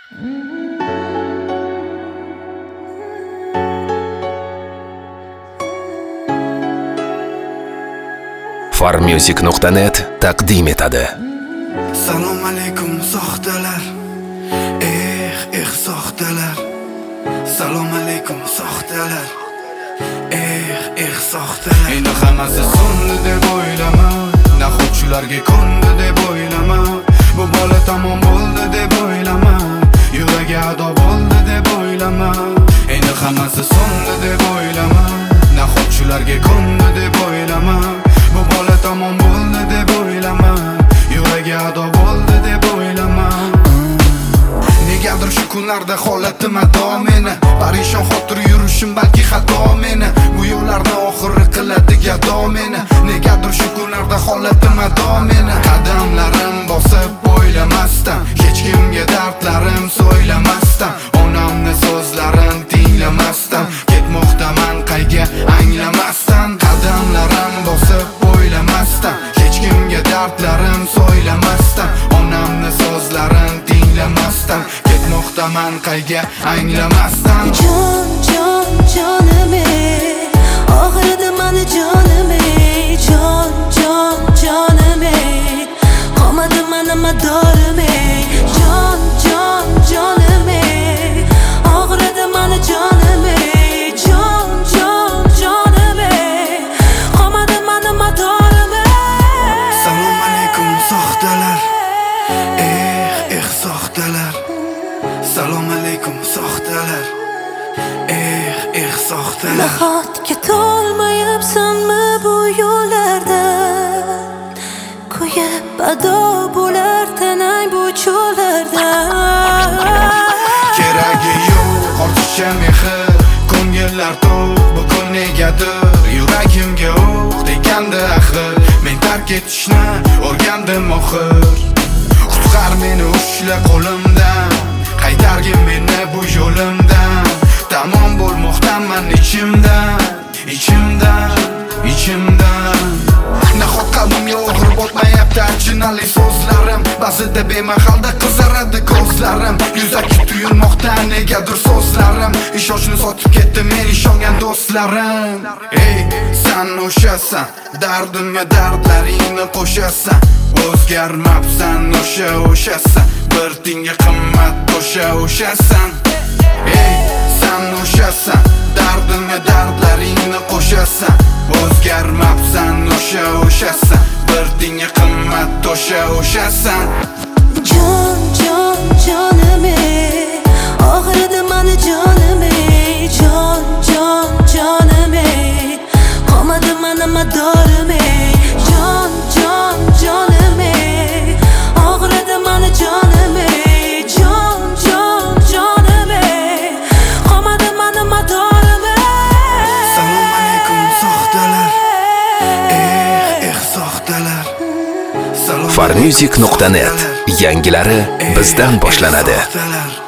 Farmusic.net taqdim etadi. Salom alaykum soxtalar. Soxtalar. Salom alaykum soxtalar. Soxtalar. Endi hammasi so'ndi deb o'ylama. Naxotchilarga ko'ndi deb o'ylama. Bu bola tamom bo'ldi deb o'ylama. Yuragi ado bo'ldi deb o'ylama. Endi hammasi so'ndi deb o'ylama. Naxotchilarga ko'ndi deb o'ylama. Bu bola tamom bo'ldi deb o'ylama. Yuragi ado bo'ldi deb o'ylama. Negadir shu kunlarda holatim ado meni. Parishon xotir yurishim balki xato meni. Bu yo'llarni oxiri qiladi gado meni. Negadir shu kunlarda holatim ado meni. Qadamlarim bosib o'ylamasdan, hech kimga dardlarim so'ylamasdan, onamni so'zlarini tinglamasdan, ketmoqdaman qayga anglamasdan. Qadamlarim bosib o'ylamasdan, hech kimga dardlarim so'ylamasdan, onamni so'zlarini tinglamasdan, ketmoqdaman qayga anglamasdan. Jonim og'ridi mani jonim jonim qolmadi mani madorim jonim og'ridi mani jonim jonim qolmadi mani madorim. Salom alaykum soxtalar. Soxtalar. Salom alaykum soxtalar. Soxtalar. Nahotki to'lmayapsanmi bu yo'llardan, kuyib ado bo'lar tanang bu cho'llardan. Keragi yo'q ortiqcha mehr, ko'ngillar to'q, bugun negadir yuragimga o'q tegandi axir. Men tark etishni o'rgandim oxir. Qutqar meni ushla qo'limdan, qaytargin meni bu yo'limdan. Tamom bo'lmoqdaman ichimdan. Nahot qalbimga og'ir botmayapti achinali so'zlarim. Ba'zida bemahalda qizaradi ko'zlarim. Yuzaki tuyulmoqda negadir so'zlarim. Ishonchni sotib ketdi men ishongan do'stlarim. San o'shasan, dardimga dardlaringni qo'shasan. O'zgarmabsan o'shasan, bir tinga qimmat o'shasan. San o'shasan, dardimga dardlaringni qo'shasan. O'zgarmabsan o'shasan, bir tinga qimmat o'shasan. Jonim og'ridi mani jonim jonim qolmadi mani madorim jonim og'ridi mani jonim jonim qolmadi mani madorim. Salom alaykum soxtalar. Soxtalar. Farmusic.net yangilari bizdan boshlanadi.